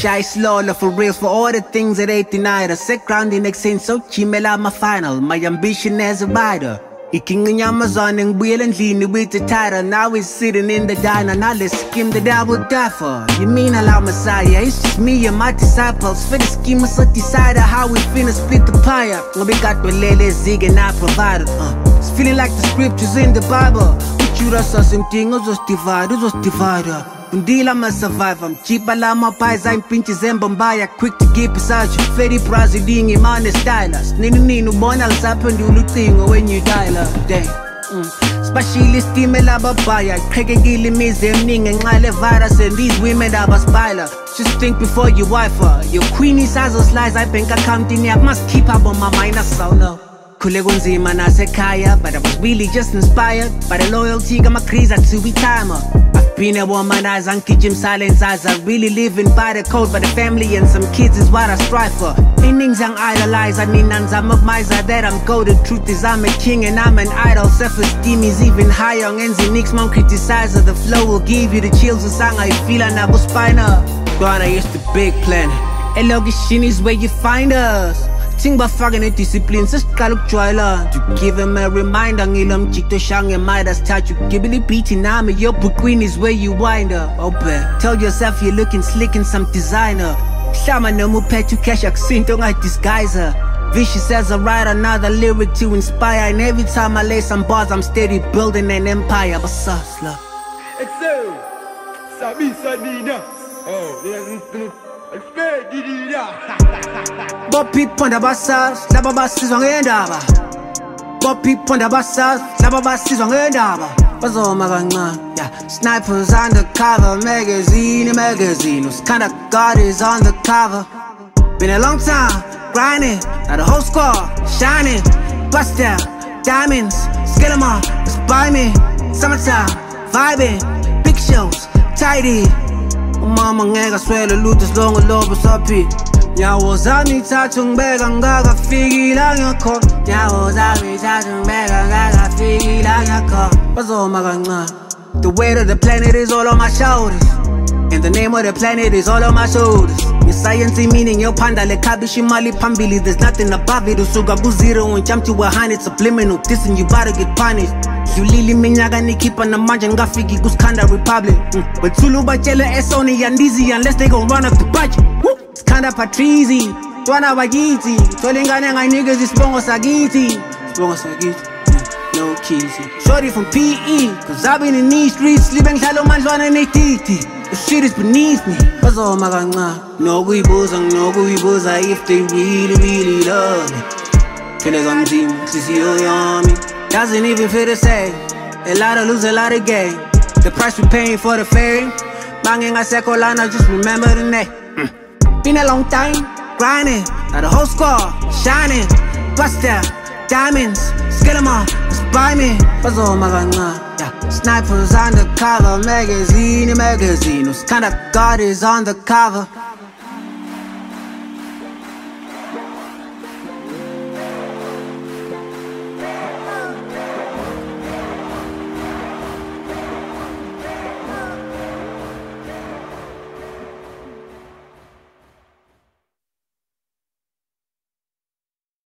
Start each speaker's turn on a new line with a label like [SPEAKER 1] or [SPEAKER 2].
[SPEAKER 1] shy slow for reals for all the things that they denied us. Set grounding extend so chimela my final. My ambition as a rider. Iking in Amazon and wheel and lean with the title. Now we're sitting in the diner. Now let's skim that I would die for. You mean allow Messiah? It's just me and my disciples. For the scheme of decider how we finna split the pie up. We got the lele zig and I provided. It's feeling like the scriptures in the Bible. You the same thing, us divide, Undila ma survive, I'm cheap ala ma pies, I'm pinches and bombaya, quick to get beside you. Freddy Brazilian, man is stylus. Ninu monals happen, you look thing when you die, day. Specialist team elababaya, crack a gilly miss them ning and I virus and these women are a spiler. Just think before you wife her. Your queenie size of slides, I bank accounting, I must keep up on my mind, so no. Kulegunzima nasekaya, but I was really just inspired by the loyalty of my crease to be timer. I've been a womanizer and kitchen silence eyes. I really living by the code, but the family and some kids is what I strive for. Innings young idolize, I mean I'm a miser that I'm gold. The truth is I'm a king and I'm an idol. Self-esteem is even higher. On Nix mom criticizer, the flow will give you the chills. The song I feel and I was spiner. Gonna use the big plan. And location is where you find us. Think about fucking a discipline, just kaluk joyla. To give him a reminder, ngilam chito shang and Midas touch. You give me the beating army, your queen is where you wind up. Open. Tell yourself you're looking slick in some designer. Shama no mu pet to cash accent, don't I disguise her. Vicious as I write another lyric to inspire. And every time I lay some bars, I'm steady building an empire. But Sasla.
[SPEAKER 2] Excel, Sabi Sadina. Oh, there's expect it,
[SPEAKER 1] But people on the buses, the buses on the end of it. But people on the buses, the buses on the end of it. What's all my gun? Yeah, snipers undercover, magazine. Who's kinda God is on the cover. Been a long time, grinding, now the whole squad, shining. Bust down, diamonds, scale them on, just buy me. Summertime, vibing, big shows, tidy. Mama ngeka swele lutho silongo lobo sapi. Nyawo zami thathu ngibeka ngakafikila ngakho. Nyawo zami thathu ngibeka ngakafikila ngakho. Bazoma kancane. The weight of the planet is all on my shoulders. And the name of the planet is all on my shoulders. Your science meaning your panda le kabishi mali pambili. There's nothing above it. Usuka ku-0 and jump to 100. Subliminal dissing, you better get punished. Yulili minyaka nikipa na manja ngafiki kuskanda republic. But Tulu bachele esoni yandizi unless they gon' run up the budget. It's kinda patrizi, twana bagiti. Tolingane ngai niggas isibongo sagiti. Sibongo sagiti, no kizzy. Shorty from PE, cause I've been in these streets. Sleeping shalo manjwana netiti. The shit is beneath me. Bazoma kancane. No kuyibuza if they really love me. Kele kanzima, sisiyo yami. Doesn't even feel the same. A lot of lose, a lot of gain. The price we're paying for the fame. Banging a sekolana, just remember the name. Been a long time, grinding. Now the whole squad, shining. Bust down, diamonds, scale them on, just buy me. Bazoma kancane. Yeah, snipers undercover, magazine. Who's kinda God is on the cover.